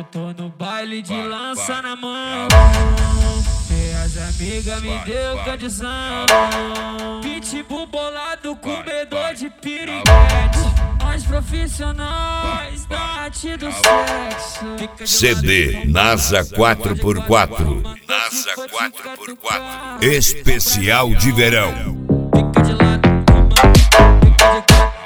tô no baile de lança na mão. Minhas amigas me deu condição. Pitbull bolado, comedor de piriguete. Nós profissionais da arte do sexo. CD NASA 4x4. NASA 4x4. Especial de verão. Fica de lado, fica de quatro.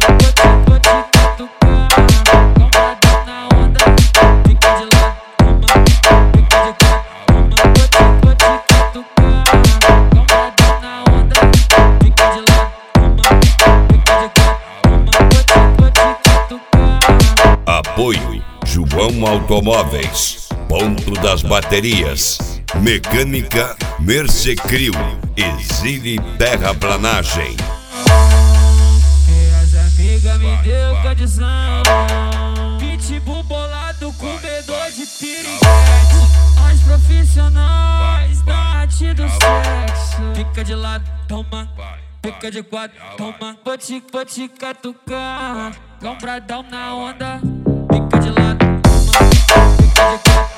Apoio João Automóveis, Ponto das Baterias, Mecânica Mercecril e Zili Terraplanagem. Minhas amigas me deu condição. Pitbull bolado, comedor de piriguete. Nós profissionais da arte do sexo. Fica de lado, toma. Fica de quatro, toma. Vou te catucar. Lombradão na onda. Fica de lado, toma. Fica de quatro.